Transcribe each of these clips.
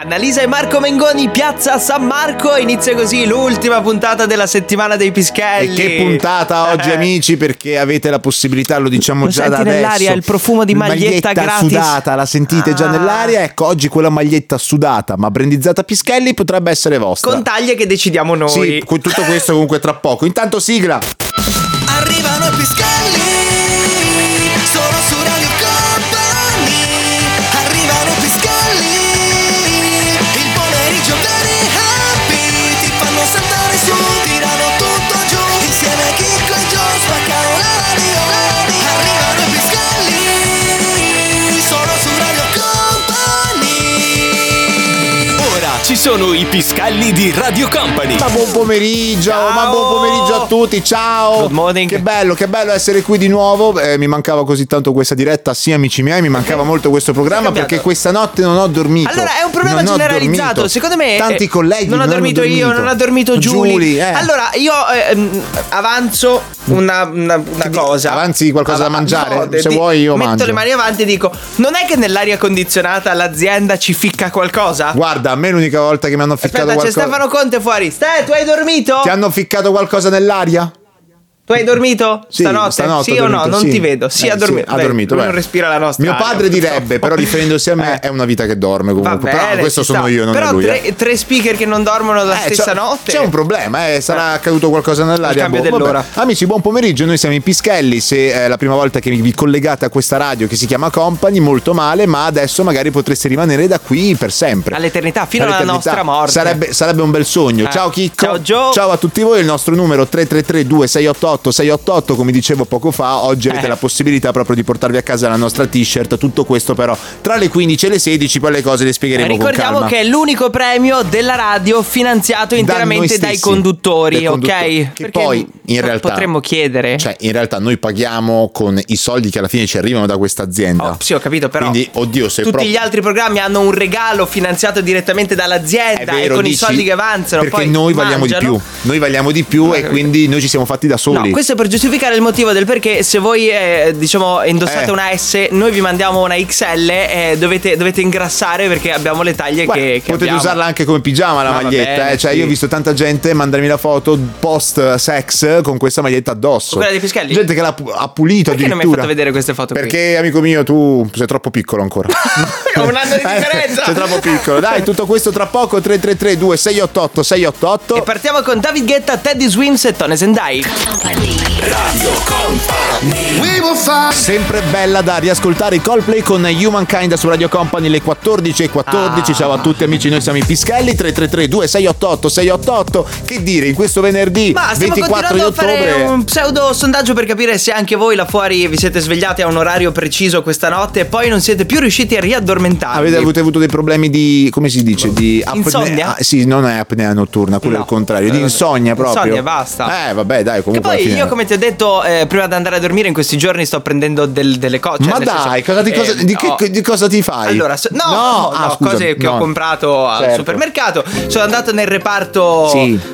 Annalisa e Marco Mengoni, Piazza San Marco. Inizia così l'ultima puntata della settimana dei Pischelli. E che puntata oggi, amici, perché avete la possibilità, lo diciamo lo già da adesso. Nell'aria il profumo di maglietta gratis sudata, la sentite già nell'aria. Ecco, oggi quella maglietta sudata ma brandizzata Pischelli potrebbe essere vostra. Con taglie che decidiamo noi. Sì, tutto questo comunque tra poco. Intanto sigla. Arrivano i Pischelli, solo su Radio Company. Arrivano i Pischelli, il pomeriggio very happy. Ti fanno saltare su, tirano tutto giù. Insieme a Chicco e Joe spaccano la radio. Arrivano i Pischelli, solo su Radio Company. Ora ci sono i Pischelli di Radio Company. Ma buon pomeriggio, ma buon pomeriggio a tutti, ciao. Good morning. Che bello essere qui di nuovo. Mi mancava così tanto questa diretta, sì amici miei, mi mancava molto questo programma perché questa notte non ho dormito. Allora è un problema Non ho generalizzato, dormito. secondo me. Tanti colleghi non ho dormito io, non ha dormito Giulia. Allora io avanzo una cosa. Avanzi qualcosa da mangiare? Se vuoi io metto mangio. le mani avanti e dico: non è che nell'aria condizionata l'azienda ci ficca qualcosa? Guarda, a me l'unica volta che mi hanno ficcato Aspetta, c'è qualcosa. Stefano Conte fuori. Tu hai dormito? Ti hanno ficcato qualcosa nell'aria? Tu hai dormito Sì, stanotte? Sì o no? dormito, Non sì. ti vedo. Sì, ha dormito. Ha dormito. Lui beh. non respira la nostra Mio aria, padre direbbe, purtroppo. però riferendosi a me, è una vita che dorme comunque. Va bene, però questo ci sono sta. io, non però è lui. tre speaker che non dormono la stessa notte. C'è un problema, sarà accaduto qualcosa nell'aria. Il cambio dell'ora. Vabbè. Amici, buon pomeriggio. Noi siamo in Pischelli. Se è la prima volta che vi collegate a questa radio che si chiama Company, molto male, ma adesso magari potreste rimanere da qui per sempre. All'eternità, fino alla nostra morte. Sarebbe un bel sogno. Ciao Chicco. Ciao Joe. Ciao a tutti voi. Il nostro numero 333-2688-688, come dicevo poco fa. Oggi avete la possibilità proprio di portarvi a casa la nostra t-shirt. Tutto questo però tra le 15 e le 16, poi le cose le spiegheremo con calma. Ricordiamo che è l'unico premio della radio finanziato interamente dai conduttori, ok? Che perché poi in realtà potremmo chiedere. Cioè, in realtà noi paghiamo con i soldi che alla fine ci arrivano da questa azienda. Sì, ho capito, però. Quindi, oddio, se tutti gli altri programmi hanno un regalo finanziato direttamente dall'azienda vero, e con dici, i soldi che avanzano. perché poi noi valiamo mangiano. di più. Noi valiamo di più e quindi noi ci siamo fatti da soli. No, questo è per giustificare il motivo del perché se voi diciamo indossate una S, noi vi mandiamo una XL, dovete ingrassare perché abbiamo le taglie che potete abbiamo. usarla anche come pigiama la maglietta, bene, cioè sì. io ho visto tanta gente mandarmi la foto post sex con questa maglietta addosso. Quella dei Pischelli? Gente che l'ha ha pulito Perché non mi hai fatto vedere queste foto qui? Perché amico mio tu sei troppo piccolo ancora. Ho un anno di differenza. Sei troppo piccolo. Dai, tutto questo tra poco. 333-2688-688. E partiamo con David Guetta, Teddy Swims e Tones and I. Radio Company. Sempre bella da riascoltare i Coldplay con Humankind su Radio Company le 14:14. Ciao a tutti amici, noi siamo i Pischelli. 333-2688-688. Che dire, in questo venerdì Ma stiamo 24 di continuando a fare ottobre un pseudo sondaggio per capire se anche voi là fuori vi siete svegliati a un orario preciso questa notte e poi non siete più riusciti a riaddormentarvi. avete avuto dei problemi di, come si dice, di Insonnia? sì, non è apnea notturna, quello è il contrario, di insonnia proprio. Insonnia, basta. Vabbè, dai, Che comunque alla poi fine- io, come ti ho detto, prima di andare a dormire in questi giorni sto prendendo delle cose. Ma dai, di cosa ti fai? Allora, scusa, cose che ho comprato al Certo. supermercato. Sono andato nel reparto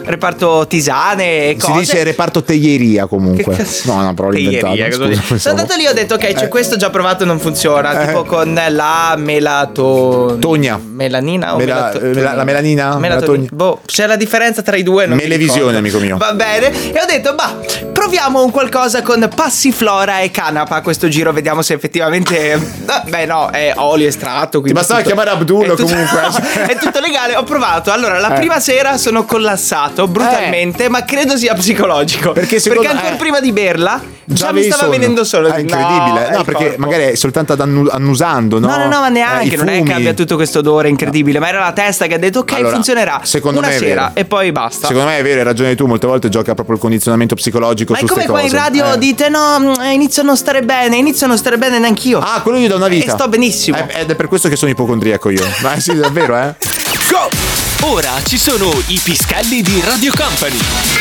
tisane e cose. Si dice reparto teglieria comunque. Che cazzo? No, però l'ho inventato. Teglieria, cosa scusa, dici? Sono andato lì e ho detto ok, c'è questo già provato, non funziona. Tipo con la Togna. melanina o la melanina? Melatonina. Boh, c'è la differenza tra i due, non mi Melevisione, ricordo. amico mio. Va bene. E ho detto proviamo un qualcosa con passiflora e canapa. Questo giro vediamo se effettivamente beh no, è olio estratto. Ti bastava chiamare Abdullo comunque. È tutto legale. Ho provato. Allora, la prima sera sono collassato brutalmente, ma credo sia psicologico. Perché ancora prima di berla già mi avevi stava sonno. venendo solo. È incredibile. No, perché corpo. magari è soltanto annusando, no? No, ma neanche, I non è fumi. che abbia tutto questo odore incredibile, ma era la testa che ha detto ok, Allora, funzionerà secondo una me è sera vero. e poi basta. Secondo me è vero, hai ragione tu, molte volte gioca proprio il condizionamento psicologico Ma su è come queste qua cose. in radio dite no, inizio a non stare bene neanch'io. Ah, quello gli dà una vita. E sto benissimo. Ed è per questo che sono ipocondriaco io. Ma sì, davvero, Go! Ora ci sono i Pischelli di Radio Company.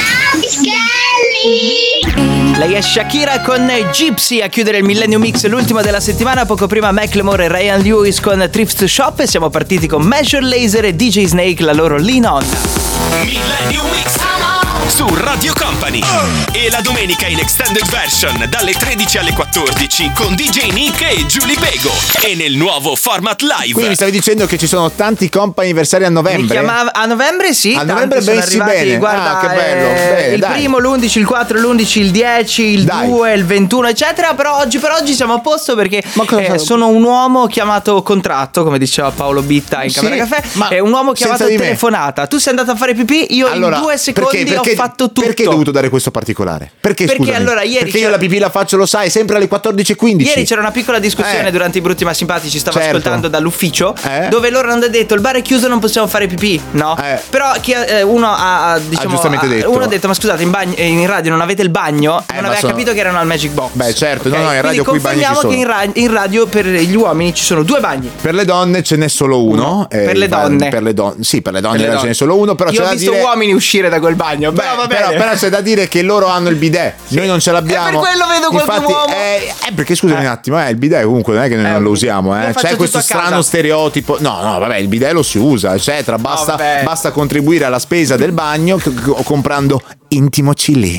Lei è Shakira con Gypsy a chiudere il Millennium Mix, l'ultimo della settimana. Poco prima Macklemore e Ryan Lewis con Thrift Shop e siamo partiti con Measure Laser e DJ Snake, la loro Lean On. Millennium Mix. su Radio Company. E la domenica in extended version dalle 13 alle 14 con DJ Nick e Giulia Bego. E nel nuovo format live. Quindi mi stavi dicendo che ci sono tanti comp'anniversari a novembre? A novembre sì. A novembre sono messi arrivati, bene. guarda, Che bello. Bene, il dai. primo, l'11, il 4, l'11, il 10, il Dai. 2, il 21, eccetera. Però oggi per oggi siamo a posto perché Ma cosa sono un uomo chiamato contratto, come diceva Paolo Bitta in Sì, Camera Caffè. ma È un uomo chiamato senza di me. telefonata. Tu sei andato a fare pipì, io Allora, in 2 secondi ho fatto tutto. Perché hai dovuto dare questo particolare? Perché scusami? allora ieri Perché io c'era- la pipì la faccio, lo sai, sempre alle 14:15. Ieri c'era una piccola discussione durante i Brutti ma Simpatici, stavo Certo. ascoltando dall'ufficio, Eh? dove loro hanno detto il bar è chiuso, non possiamo fare pipì, no? Però uno ha giustamente detto. uno ha detto ma scusate in radio non avete il bagno, non ma aveva sono- capito che erano al Magic Box. Beh, certo, ok? no, in radio Quindi qui i bagni ci confermiamo sono. che in radio per gli uomini ci sono 2 bagni. Per le donne ce n'è solo uno. Per le donne. Per le donne. Sì, per le donne Per le ce donne. n'è solo uno. Però Io c'è ho da visto dire. uomini uscire da quel bagno, Beh, però va bene. però c'è da dire che loro hanno il bidet, noi non ce l'abbiamo. E per quello vedo qualche Infatti, uomo. perché scusami un attimo, il bidet comunque non è che noi non lo usiamo, io faccio C'è questo tutto a casa. strano stereotipo. No, vabbè, il bidet lo si usa, eccetera. vabbè. Basta contribuire alla spesa del bagno comprando Intimo Chili.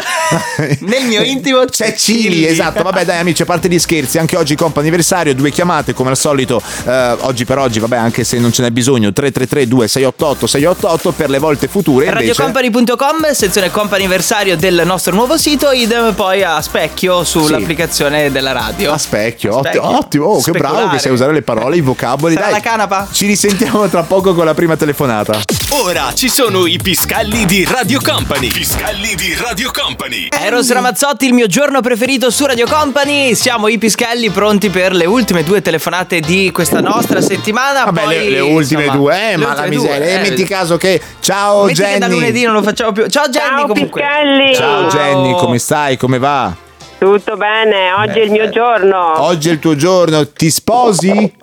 Nel mio intimo C'è Chili, esatto. Vabbè, dai, amici, a parte gli scherzi, anche oggi comp'anniversario, 2 chiamate come al solito. Oggi per oggi, vabbè, anche se non ce n'è bisogno, 333 2688 688 per le volte future. Invece, radiocompany.com, sezione comp'anniversario del nostro nuovo sito, idem poi a specchio sull'applicazione della radio. a specchio, Specchio. ottimo. Oh, che bravo che sai usare le parole, i vocaboli. Sarà Dai, la canapa? ci risentiamo tra poco con la prima telefonata. Ora ci sono i Piscalli di Radio Company. Piscalli di Radio Company. Eros Ramazzotti, il mio giorno preferito su Radio Company. Siamo i Pischelli pronti per le ultime 2 telefonate di questa nostra settimana. Vabbè, poi, le ultime insomma, 2, le ma ultime la miseria. due, Metti caso che. Ciao metti Jenny. che da lunedì non lo facciamo più. Ciao Jenny, Ciao comunque. Pischelli. Ciao Jenny, come stai? Come va? Tutto bene, oggi è il mio giorno. Oggi è il tuo giorno, ti sposi?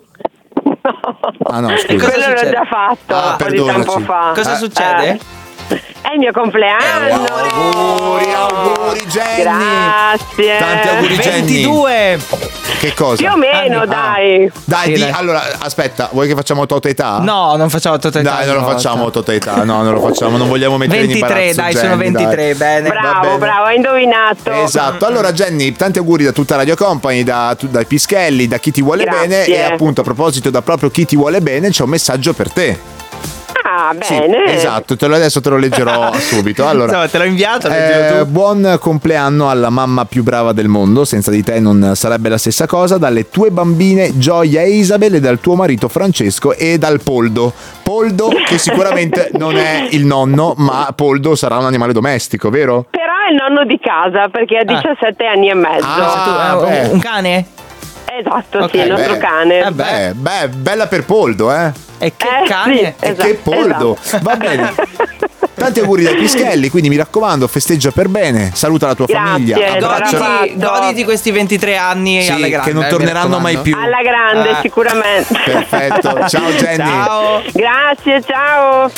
Ah no, scusa. cosa Quello l'ho succede? già fatto Ah, un po' di tempo perdonaci. fa. Cosa succede? È il mio compleanno. Auguri Jenny. Grazie. Tanti auguri Jenny. 22. Che cosa? Più o meno, dai. Dai, Sì, dai. allora, aspetta, vuoi che facciamo tota età? No, non facciamo totalità. Dai, non lo facciamo tota età, no, non lo facciamo, non vogliamo mettere in 23, imbarazzo dai, Jenny, sono 23, bene. Va bene. Bravo, hai indovinato. Esatto, allora Jenny, tanti auguri da tutta Radio Company, dai Pischelli, da chi ti vuole Grazie. bene. E appunto a proposito da proprio chi ti vuole bene c'è un messaggio per te. Ah, Sì, bene. esatto, adesso te lo leggerò subito. Allora, Insomma, te l'ho inviato, leggilo tu. buon compleanno alla mamma più brava del mondo, senza di te non sarebbe la stessa cosa, dalle tue bambine Gioia e Isabel e dal tuo marito Francesco e dal Poldo. Poldo che sicuramente non è il nonno, ma Poldo sarà un animale domestico, vero? Però è il nonno di casa perché ha 17 anni e mezzo. beh. Un cane? Esatto, Ok, sì, il nostro cane. Bella per Poldo, eh? E che Sì, cane? E che poldo! Va bene. Tanti auguri dai Pischelli, quindi mi raccomando, festeggia per bene, saluta la tua Grazie, famiglia, abbraccia. Goditi- Goditi questi 23 anni Sì, alla grande. che non mi torneranno mai raccomando. più. Alla grande, sicuramente. Perfetto, ciao Jenny. Ciao. Grazie, ciao.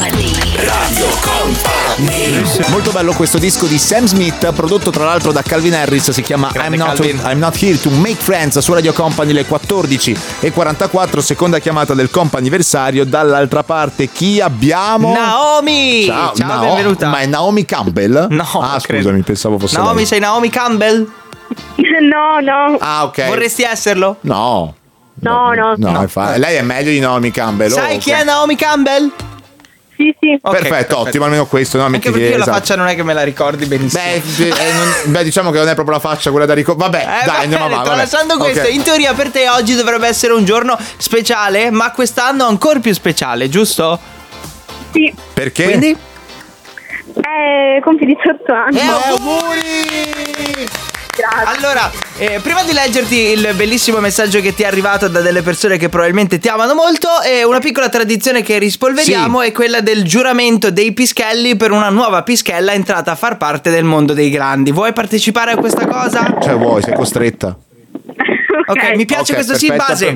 Molto bello questo disco di Sam Smith, prodotto tra l'altro da Calvin Harris, si chiama Grande I'm not Here to Make Friends, su Radio Company le 14:44, seconda chiamata del comp'anniversario. Dall'altra parte chi abbiamo? Naomi! Ciao, benvenuta. Ma è Naomi Campbell? No, Ah, credo. scusami, pensavo fosse Naomi, lei. sei Naomi Campbell? No. Ah, ok. Vorresti esserlo? No. No. Lei è meglio di Naomi Campbell. Sai oh, chi ok. è Naomi Campbell? Sì. Ok, Perfetto, ottimo, almeno questo. No, Anche metti perché che- io la esatto. faccia non è che me la ricordi benissimo. Beh, diciamo che non è proprio la faccia quella da ricordare. Vabbè, Va dai, andiamo bene, avanti. tralasciando vabbè. questo, Ok. in teoria per te oggi dovrebbe essere un giorno speciale, ma quest'anno ancora più speciale, giusto? Sì. Perché? Quindi? Compi 18 anni. Auguri! Grazie. Allora, prima di leggerti il bellissimo messaggio che ti è arrivato da delle persone che probabilmente ti amano molto, una piccola tradizione che rispolveriamo è quella del giuramento dei Pischelli per una nuova Pischella entrata a far parte del mondo dei grandi. Vuoi partecipare a questa cosa? Cioè, vuoi, sei costretta. Ok, mi piace Ok, questo sì, perfetto. base.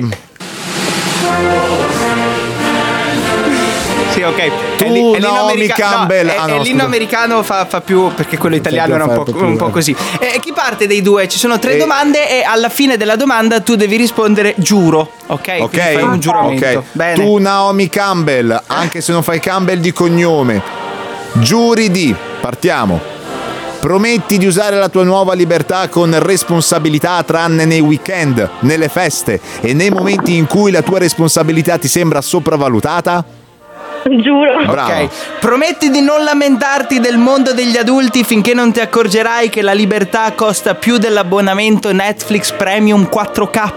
Sì, ok. Tu, È l'inno Naomi america- Campbell. no, Ah, no, è l'inno scusa. americano fa più, perché quello italiano era un po' così. Chi parte dei due? Ci sono 3 domande e alla fine della domanda tu devi rispondere giuro, ok? Ok, Quindi fai un giuramento. ok. Bene. Tu, Naomi Campbell, anche se non fai Campbell di cognome, giuri di Partiamo. Prometti di usare la tua nuova libertà con responsabilità tranne nei weekend, nelle feste e nei momenti in cui la tua responsabilità ti sembra sopravvalutata? Giuro. Bravo. Ok. Prometti di non lamentarti del mondo degli adulti finché non ti accorgerai che la libertà costa più dell'abbonamento Netflix Premium 4K?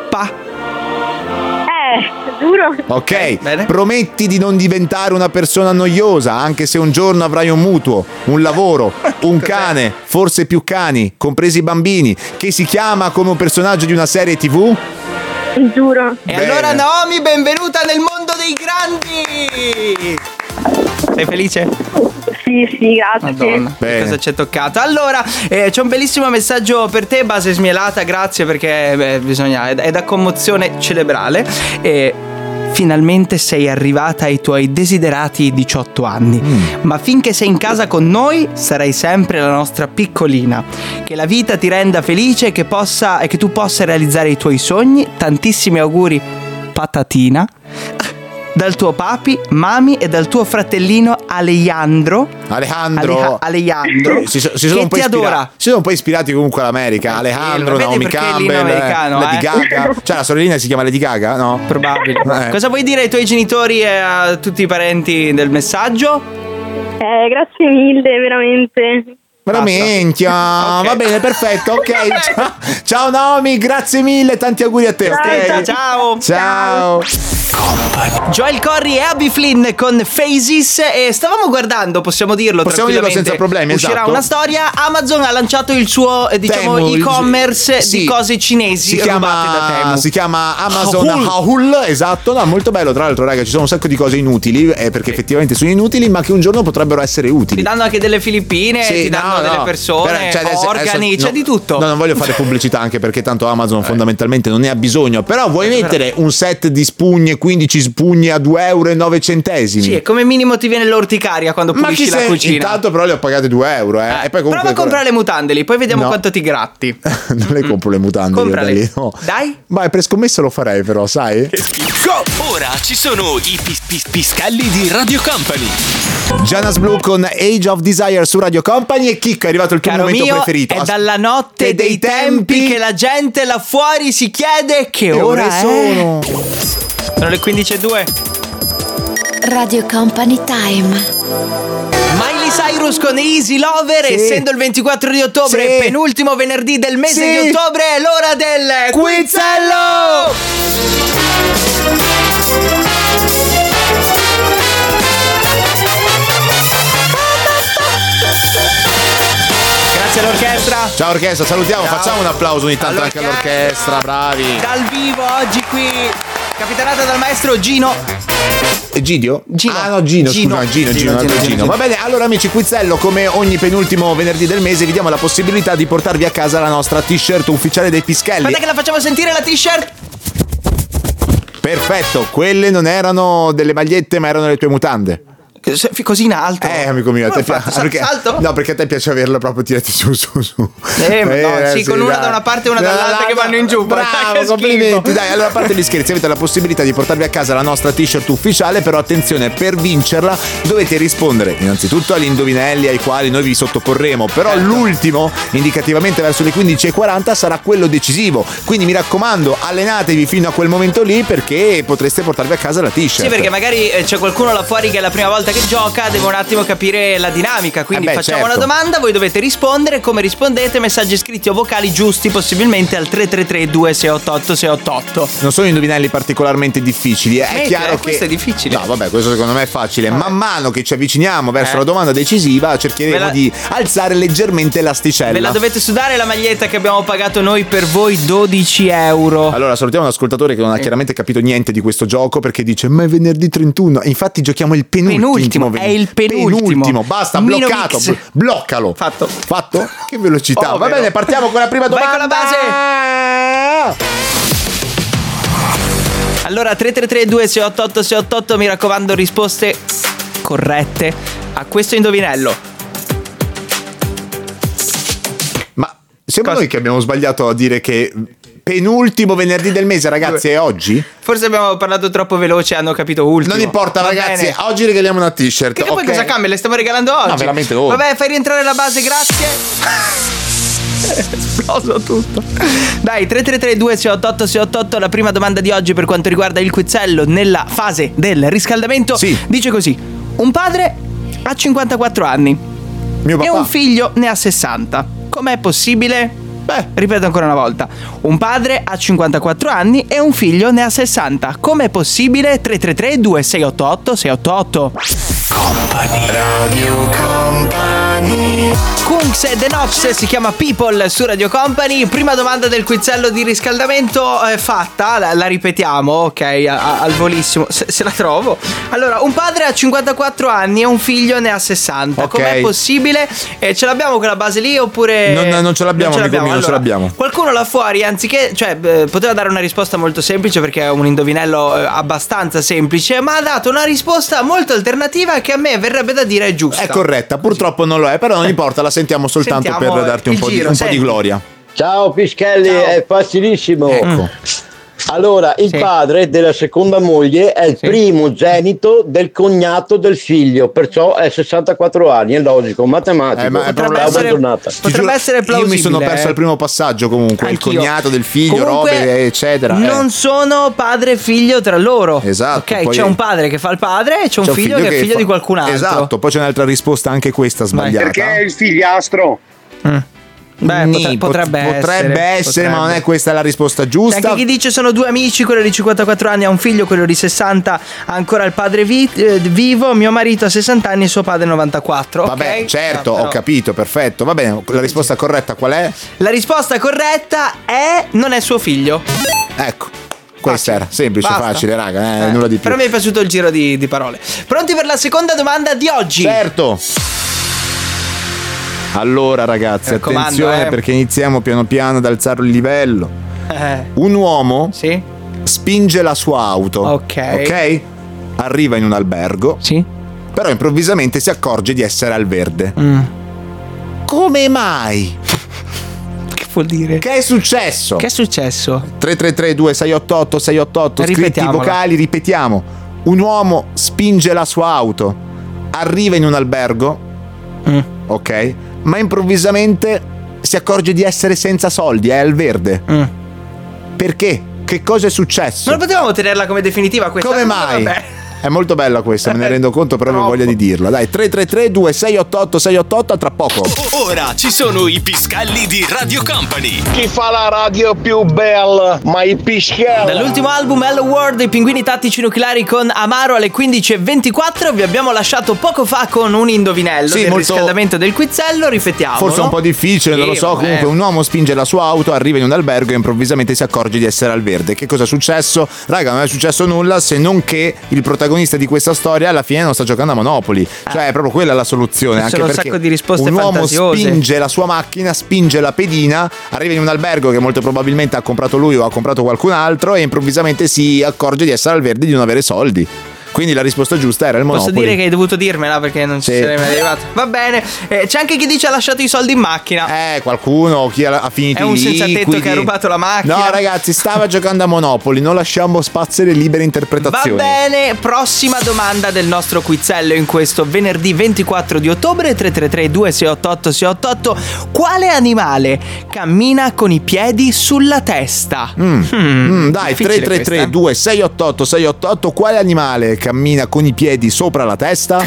Giuro. Ok, bene. prometti di non diventare una persona noiosa, anche se un giorno avrai un mutuo, un lavoro, un cane, forse più cani, compresi i bambini, che si chiama come un personaggio di una serie TV? Giuro. E Bene. allora Naomi, benvenuta nel mondo dei grandi! Sei felice? Sì, grazie. Madonna, che Bene. cosa ci è toccato? Allora, c'è un bellissimo messaggio per te, Base Smielata, grazie perché è da commozione cerebrale. E finalmente sei arrivata ai tuoi desiderati 18 anni. Ma finché sei in casa con noi sarai sempre la nostra piccolina. Che la vita ti renda felice e che tu possa realizzare i tuoi sogni. Tantissimi auguri, patatina. Dal tuo papi, mami e dal tuo fratellino Alejandro. Alejandro Si sono che un po' ti adora. Si sono un po' ispirati comunque all'America. Alejandro, vedi Naomi perché il Campbell, inno americano, Lady Gaga. Cioè la sorellina si chiama Lady Gaga, no? Probabile. Cosa vuoi dire ai tuoi genitori e a tutti i parenti del messaggio? Grazie mille, veramente. Veramente, Ok. va bene, perfetto, ok. Ciao Naomi, grazie mille, tanti auguri a te, ok? Ciao. Ciao. Joel Corry e Abby Flynn con Phases. E stavamo guardando, possiamo dirlo tranquillamente, senza problemi, uscirà esatto. una storia. Amazon ha lanciato il suo Temu, e-commerce sì. di cose cinesi rubate da Temu. Si chiama Amazon Hahul, esatto, no, molto bello. Tra l'altro, raga, ci sono un sacco di cose inutili, perché effettivamente sono inutili, ma che un giorno potrebbero essere Ti utili. danno anche delle Filippine, Sì, ti danno delle persone, Però, cioè, organi, adesso, c'è di tutto. No, non voglio fare pubblicità anche perché tanto Amazon fondamentalmente non ne ha bisogno. Però vuoi mettere un set di spugne, 15 spugne a 2,09 €? Sì, e come minimo ti viene l'orticaria quando Ma pulisci chi la se cucina. intanto però le ho pagate 2 euro, e poi comunque Prova a comprare le mutande lì, poi vediamo No. quanto ti gratti. non le compro le mutande io Comprale. da lì, no. Dai. Vai, per scommessa lo farei però, sai? Ora ci sono i piscalli di Radio Company. Jonas Blue con Age of Desire su Radio Company. E Chicco, è arrivato il tuo Caro momento mio, preferito. è dalla notte dei tempi che la gente là fuori si chiede che ora è. sono. Sono le 15:02. Radio Company Time. Miley Cyrus con Easy Lover, Sì. essendo il 24 di ottobre, Sì. penultimo venerdì del mese Sì. di ottobre, è l'ora del Quizzello! Grazie all'orchestra. Ciao orchestra, salutiamo, Ciao. facciamo un applauso ogni tanto anche all'orchestra, bravi. Dal vivo oggi qui, capitanata dal maestro Gino. Gidio? Gino. Ah no, Gino, Gino. scusa, Gino. Gino. Va bene, allora amici, Quizzello, come ogni penultimo venerdì del mese vi diamo la possibilità di portarvi a casa la nostra t-shirt ufficiale dei Pischelli. Aspetta che la facciamo sentire la t-shirt. Perfetto, quelle non erano delle magliette ma erano le tue mutande. Così in alto. Amico mio, a te Come ho fatto? perché, Salto? no, perché a te piace averlo proprio tirati su. Sì, con una dai. da una parte e una dall'altra che vanno in giù. Bravo, Che complimenti. schifo. Dai, allora a parte gli scherzi, avete la possibilità di portarvi a casa la nostra t-shirt ufficiale, però attenzione, per vincerla dovete rispondere innanzitutto agli indovinelli ai quali noi vi sottoporremo, però l'ultimo, indicativamente verso le 15:40, sarà quello decisivo. Quindi mi raccomando, allenatevi fino a quel momento lì perché potreste portarvi a casa la t-shirt. Sì, perché magari c'è qualcuno là fuori che è la prima volta che gioca, deve un attimo capire la dinamica. Quindi facciamo certo. una domanda, voi dovete rispondere. Come rispondete? Messaggi scritti o vocali giusti, possibilmente al 333-2688-688. Non sono indovinelli particolarmente difficili, è chiaro che questo è difficile. No, vabbè, questo secondo me è facile. Man mano che ci avviciniamo verso la domanda decisiva, cercheremo di alzare leggermente l'asticella. Ve la dovete sudare la maglietta che abbiamo pagato noi per voi, 12 euro. Allora, salutiamo un ascoltatore che non ha chiaramente capito niente di questo gioco perché dice: ma è venerdì 31. Infatti giochiamo il penultimo. È il penultimo. Basta, Mino bloccato. Mix. Bloccalo. Fatto. Che velocità. Va bene, partiamo con la prima Vai domanda. con la base. Allora 333-2688-688, mi raccomando, risposte corrette a questo indovinello. Ma siamo noi che abbiamo sbagliato a dire che penultimo venerdì del mese, ragazzi, è oggi? Forse abbiamo parlato troppo veloce, hanno capito ultimo. Non importa, Va ragazzi, bene. oggi regaliamo una t-shirt. Che poi ok? cosa cambia? Le stiamo regalando oggi. No, veramente ora. Vabbè, fai rientrare la base, grazie. Esploso tutto. Dai, 333-2688-688. La prima domanda di oggi per quanto riguarda il quizzello nella fase del riscaldamento. Sì. Dice così: un padre ha 54 anni Mio e papà. un figlio ne ha 60. Com'è possibile? Beh, ripeto ancora una volta. Un padre ha 54 anni e un figlio ne ha 60. Com'è possibile? 333-2688-688. Kungs e The Nox, si chiama People su Radio Company. Prima domanda del quizzello di riscaldamento fatta, la ripetiamo, ok, al volissimo, se la trovo. Allora, un padre ha 54 anni e un figlio ne ha 60. Ok. Com'è possibile? Ce l'abbiamo quella base lì oppure... Non ce l'abbiamo, amico mio, non ce l'abbiamo. Qualcuno là fuori, anziché, poteva dare una risposta molto semplice perché è un indovinello abbastanza semplice, ma ha dato una risposta molto alternativa che a me verrebbe da dire è giusta. È corretta, purtroppo non lo è, però non importa, la sentiamo soltanto Sentiamo per darti un il po' giro, un po' di senti. gloria. Ciao Pischelli, Ciao. è facilissimo. Ecco. Allora, il Sì. padre della seconda moglie è il Sì. primogenito del cognato del figlio, perciò è 64 anni, è logico, matematico. Ma è Potrebbe proprio- essere- giornata. Ti Potrebbe giuro, essere plausibile. Io mi sono perso eh. al primo passaggio comunque, Anch'io. il cognato del figlio, Comunque, robe, eccetera. Non sono padre e figlio tra loro. Esatto, Ok, poi- c'è un padre che fa il padre e c'è un figlio che è figlio di qualcun altro. Esatto, poi c'è un'altra risposta, anche questa sbagliata. Perché è il figliastro. Beh, Nì, potrebbe essere, ma non è questa la risposta C'è giusta. anche chi dice sono due amici, quello di 54 anni ha un figlio, quello di 60 ha ancora il padre vivo, mio marito ha 60 anni e suo padre 94. Vabbè, ok? certo, Però- ho capito, perfetto. Va bene, la risposta corretta qual è? La risposta corretta è non è suo figlio. Ecco, questa era semplice, Basta. facile, raga, nulla di più. Però mi è piaciuto il giro di parole. Pronti per la seconda domanda di oggi? Certo. Allora ragazzi, Mi raccomando, attenzione perché iniziamo piano piano ad alzare il livello. Un uomo Sì? spinge la sua auto. Ok. Arriva in un albergo, Sì? però improvvisamente si accorge di essere al verde. Mm. Come mai? Che vuol dire? Che è successo? Che è successo? 333-2688-688, scritti Ripetiamola. vocali, ripetiamo. Un uomo spinge la sua auto, arriva in un albergo, ok? Ma improvvisamente si accorge di essere senza soldi, è al verde. Perché? Che cosa è successo? Non potevamo tenerla come definitiva questa? Come mai? Vabbè. È molto bella questa, me ne rendo conto, però avevo voglia di dirla. Dai, 333-2688-688, tra poco. Ora ci sono i piscalli di Radio Company. Chi fa la radio più bella? Ma i Pischelli. Dall'ultimo album Hello World, i Pinguini Tattici Nucleari con Amaro alle 15:24. Vi abbiamo lasciato poco fa con un indovinello Sì, del molto- riscaldamento del quizzello. Ripetiamo. Forse un po' difficile, non lo so. Comunque, un uomo spinge la sua auto, arriva in un albergo e improvvisamente si accorge di essere al verde. Che cosa è successo? Raga, non è successo nulla se non che il protagonista di questa storia alla fine non sta giocando a Monopoli. Cioè, è proprio quella la soluzione. Ci Anche sono un perché sacco di risposte un uomo fantasiose. spinge la sua macchina, spinge la pedina, arriva in un albergo che molto probabilmente ha comprato lui o ha comprato qualcun altro e improvvisamente si accorge di essere al verde e di non avere soldi. Quindi la risposta giusta era il Monopoli. Posso dire che hai dovuto dirmela perché non ci Sì. sarei mai arrivato. Va bene. C'è anche chi dice ha lasciato i soldi in macchina. Qualcuno, chi ha finito È un i senza tetto liquidi. che ha rubato la macchina. No, ragazzi, stava giocando a Monopoli, non lasciamo spazio alle libere Va interpretazioni. bene, prossima domanda del nostro quizzello in questo venerdì 24 di ottobre, 333-2688-688. Quale animale cammina con i piedi sulla testa? Dai, difficile 333-2688-688, quale animale cammina con i piedi sopra la testa?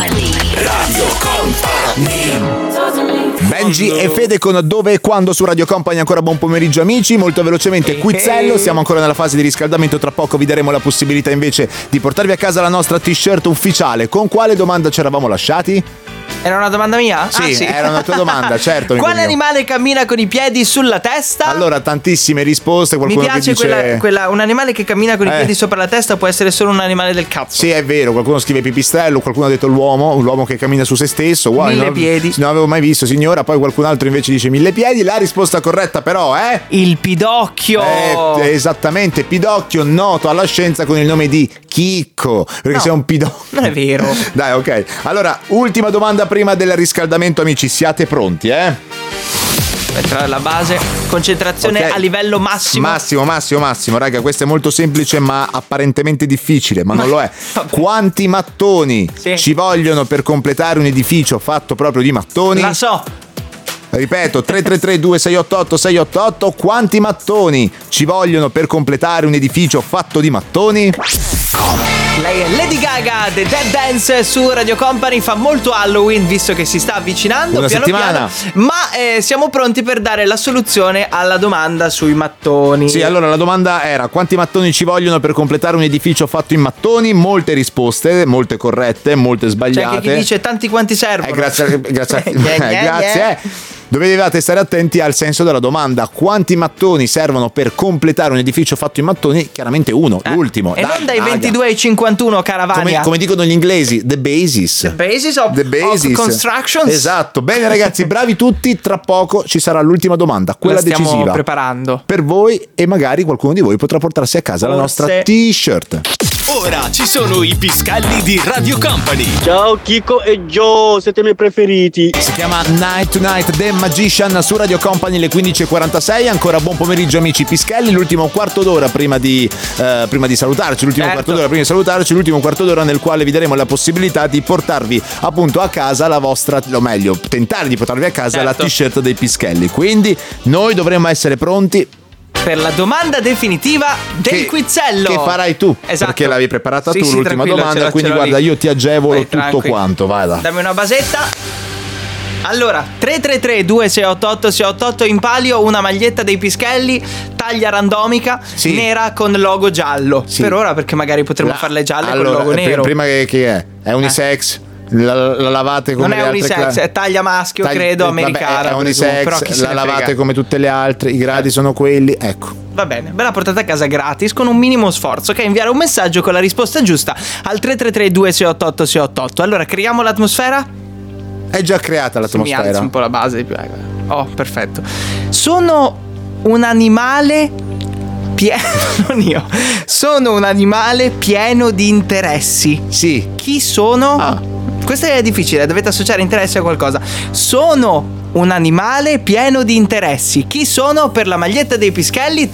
Benji e Fede con Dove e Quando su Radio Company. Ancora buon pomeriggio amici, molto velocemente quizzello, siamo ancora nella fase di riscaldamento, tra poco vi daremo la possibilità invece di portarvi a casa la nostra t-shirt ufficiale. Con quale domanda ci eravamo lasciati? Era una domanda mia? Sì, era una tua domanda, certo. amico Quale mio. animale cammina con i piedi sulla testa? Allora, tantissime risposte, Mi qualcuno piace che dice... un animale che cammina con i piedi sopra la testa può essere solo un animale del cazzo. Sì, è vero, qualcuno scrive pipistrello, qualcuno ha detto l'uomo che cammina su se stesso. Wow, Mille piedi. Non avevo mai visto, signora. Poi qualcun altro invece dice 1000 piedi. La risposta corretta però è... Il pidocchio. Esattamente, Pidocchio, noto alla scienza con il nome di Chicco, perché No, sei un Pidocchio. non è vero. Dai, ok. Allora, ultima domanda prima del riscaldamento, amici, siate pronti, Mettere la base, concentrazione Ok. a livello massimo. Massimo, raga, questo è molto semplice ma apparentemente difficile, ma non lo è. vabbè. Quanti mattoni Sì. ci vogliono per completare un edificio fatto proprio di mattoni? La so. Ripeto, 333-2688-688. Quanti mattoni ci vogliono per completare un edificio fatto di mattoni? Lei è Lady Gaga, The Dead Dance su Radio Company. Fa molto Halloween visto che si sta avvicinando. Una settimana. Ma siamo pronti per dare la soluzione alla domanda sui mattoni. Sì, allora la domanda era: quanti mattoni ci vogliono per completare un edificio fatto in mattoni? Molte risposte, molte corrette, molte C'è sbagliate. anche chi dice tanti quanti servono. Grazie. Grazie. Dovete stare attenti al senso della domanda. Quanti mattoni servono per completare un edificio fatto in mattoni? Chiaramente uno, l'ultimo. E non dai raga. 22 ai 51, Caravania. Come dicono gli inglesi, the basis. The basis of constructions. Esatto. Bene ragazzi, bravi tutti. Tra poco ci sarà l'ultima domanda, quella La stiamo decisiva preparando per voi, e magari qualcuno di voi potrà portarsi a casa la nostra t-shirt. Ora ci sono i piscalli di Radio Company. Ciao Chico e Joe, siete i miei preferiti. Si chiama Night to Night The Magician su Radio Company, le 15.46. Ancora buon pomeriggio amici pischelli. L'ultimo quarto d'ora prima di salutarci. L'ultimo quarto d'ora prima di salutarci. L'ultimo quarto d'ora nel quale vi daremo la possibilità di portarvi appunto a casa la vostra, o meglio, tentare di portarvi a casa la t-shirt dei pischelli. Quindi noi dovremmo essere pronti per la domanda definitiva del quizzello che farai tu, esatto, perché l'avevi preparata sì, tu sì, l'ultima domanda, quindi guarda, io ti agevolo tutto quanto. Vai là. Dammi una basetta. Allora, 333-2688-688 in palio una maglietta dei pischelli, taglia randomica, nera con logo giallo. Per ora, perché magari potremmo farle gialle con logo nero. Prima che è unisex. La lavate come non le è altre unisex, è taglia maschio, credo, americana. È unisex, però chi se la ne lavate frega. come tutte le altre, i gradi sono quelli, ecco. Va bene, ve la portate a casa gratis con un minimo sforzo, che è inviare un messaggio con la risposta giusta al 333-2688-688. Allora, creiamo l'atmosfera? È già creata l'atmosfera. Mi alzi un po' la base di più. Oh, perfetto. Sono un animale Sono un animale pieno di interessi. Sì. Chi sono? Questo è difficile, dovete associare interessi a qualcosa. Sono un animale pieno di interessi. Chi sono per la maglietta dei pischelli?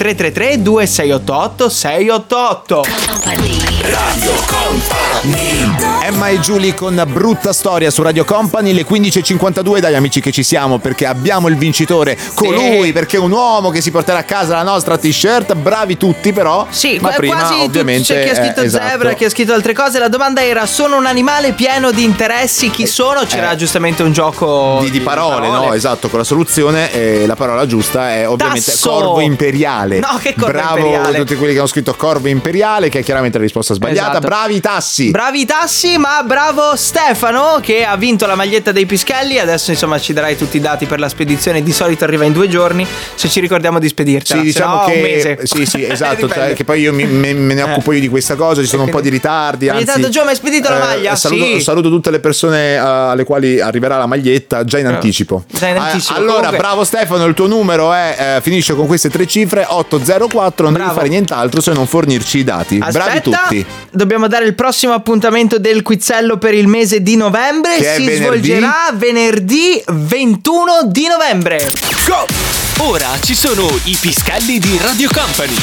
333-2688-688. Radio Company. Emma e Giulia con Brutta Storia su Radio Company, le 15.52. Dai amici che ci siamo, perché abbiamo il vincitore, colui, perché è un uomo che si porterà a casa la nostra t-shirt. Bravi tutti però. Sì, ma prima quasi ovviamente c'è chi ha scritto esatto. zebra, chi ha scritto altre cose. La domanda era: sono un animale pieno di interessi. Chi sono? C'era giustamente un gioco di parole, no? Esatto, con la soluzione la parola giusta è ovviamente Tasso. corvo imperiale. No, che corvo Bravo imperiale. tutti quelli che hanno scritto corvo imperiale, che è chiaramente la risposta sbagliata. Esatto. Bravi Tassi. Bravi Tassi, ma bravo Stefano che ha vinto la maglietta dei pischelli. Adesso insomma ci darai tutti i dati per la spedizione. Di solito arriva in 2 giorni, se ci ricordiamo di spedirtela. Sì, diciamo no, che un mese. sì, esatto, che poi io me ne occupo io di questa cosa, ci sono un po' di ritardi. Ogni tanto Gio mi hai spedito la maglia? Saluto tutte le persone alle quali arriverà la maglietta già in anticipo. Già in anticipo. Allora, Comunque, bravo Stefano, il tuo numero finisce con queste 3 cifre, 804, non devi fare nient'altro se non fornirci i dati. Aspetta, bravi tutti. Dobbiamo dare il prossimo appuntamento del quizzello per il mese di novembre. Che è si venerdì? svolgerà venerdì 21 di novembre. Go! Ora ci sono i piscalli di Radio Company.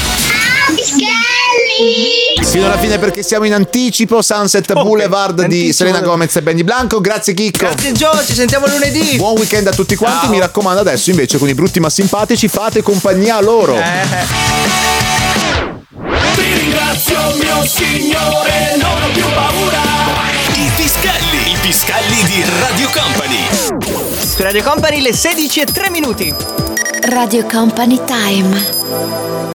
Fino alla fine, perché siamo in anticipo. Sunset Boulevard di Selena Gomez e Benny Blanco. Grazie Chicco. Grazie Gio, ci sentiamo lunedì. Buon weekend a tutti quanti. Mi raccomando, adesso invece con i brutti ma simpatici fate compagnia a loro. Ti ringrazio mio signore, non ho più paura. I piscalli di Radio Company. Su Radio Company le 16:03. Radio Company Time.